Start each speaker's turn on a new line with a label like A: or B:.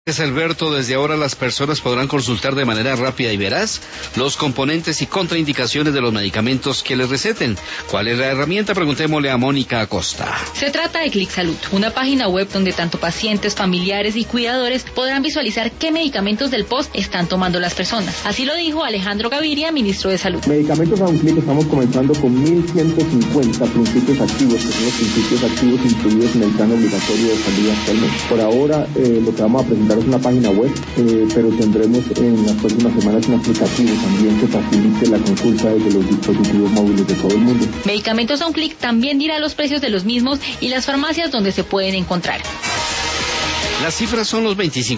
A: Alberto, desde ahora las personas podrán consultar de manera rápida y veraz los componentes y contraindicaciones de los medicamentos que les receten. ¿Cuál es la herramienta? Preguntémosle a Mónica Acosta.
B: Se trata de ClickSalud, una página web donde tanto pacientes, familiares y cuidadores podrán visualizar qué medicamentos del POS están tomando las personas. Así lo dijo Alejandro Gaviria, ministro de Salud.
C: Medicamentos a un clic, estamos comenzando con 1.150 principios activos, que son los principios activos incluidos en el plan obligatorio de salud actualmente. Por ahora, lo que vamos a presentar es una página web, pero tendremos en las próximas semanas un aplicativo también que facilite la consulta desde los dispositivos móviles de todo el mundo.
B: Medicamentos a un clic también dirá los precios de los mismos y las farmacias donde se pueden encontrar.
A: Las cifras son los 25